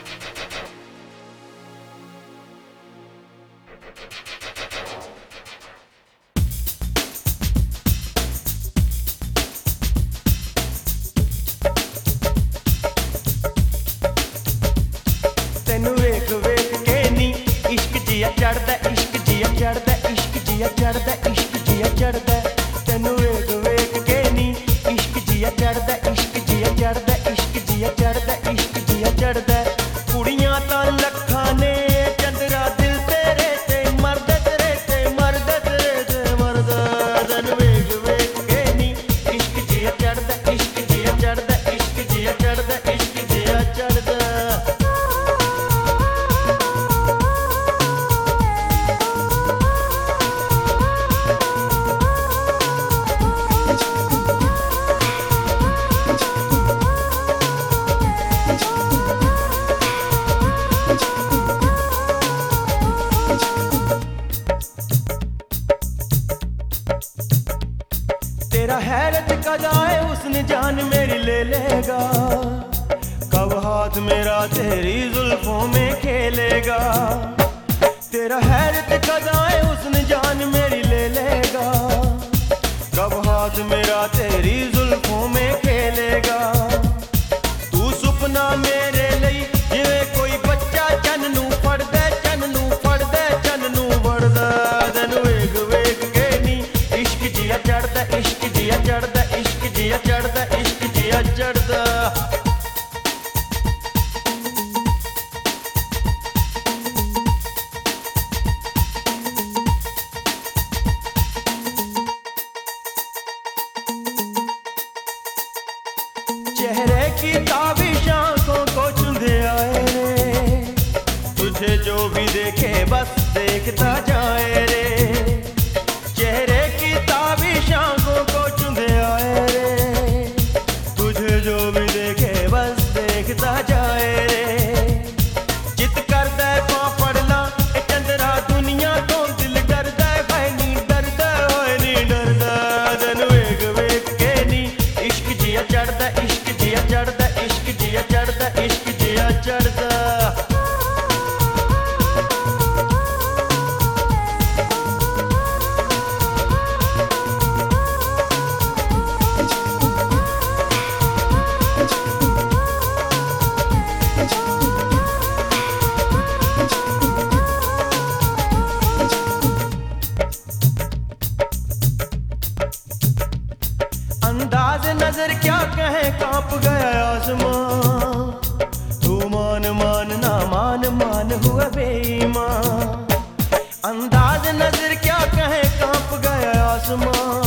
तेनू वेख वेख के नी इश्क जिया चढ़दा, इश्क जिया चढ़दा, इश्क जिया चढ़दा, इश्क जिया चढ़दा। तेनू वेख वेख के नी इश्क जिया चढ़दा, इश्क जिया चढ़दा, इश्क जिया चढ़दा, इश्क जिया चढ़दा। कुड़ियां तां लखां ने चंदरा दिल तेरे ते मरदा, तेरे ते मरदा, तेरे ते मरदा। तेनू वेख वेख के नी इश्क जिया चढ़दा, इश्क जिया चढ़दा, इश्क जिया चढ़दा, इश्क जिया चढ़दा। तेरा हैरत का जाए उसने जान मेरी ले लेगा, कब हाथ मेरा तेरी जुल्फों में खेलेगा। तेरा हैरत का जाए उसने जान मेरी ले लेगा, कब हाथ मेरा तेरी जुल्फों में खेलेगा। तू सुपना मेरे लिए जिवें कोई बच्चा चन नू फड़दा, चन नू फड़दा, चन नू फड़दा। तैनू वेख वेख के नी इश्क जिया चढ़दा, इश्क जिया चढ़दा, इश्क जिया चढ़दा, इश्क जिया चढ़दा। चेहरे की ताबिश आंखों को चुंधे आए रे, तुझे जो भी देखे बस देखता जाए रे। चेहरे की ताबिश आंखों को चुंधे आए रे, तुझे जो भी देखे बस देखता जाए रे। चित करदा है पां फड़ ला ए चंदरा दुनिया तो दिल डरदा है, भाई नी डरदा, होए नी डरदा। तैनू वेख वेख के नी इश्क जिया चढ़दा, इश्क जिया चढ़दा, इश्क जिया चढ़दा, इश्क जिया चढ़दा। अंदाज नजर क्या कहे कांप गया आसमां, तू मान मान ना मान मान हुआ बेईमान। अंदाज नजर क्या कहे कांप गया आसमां,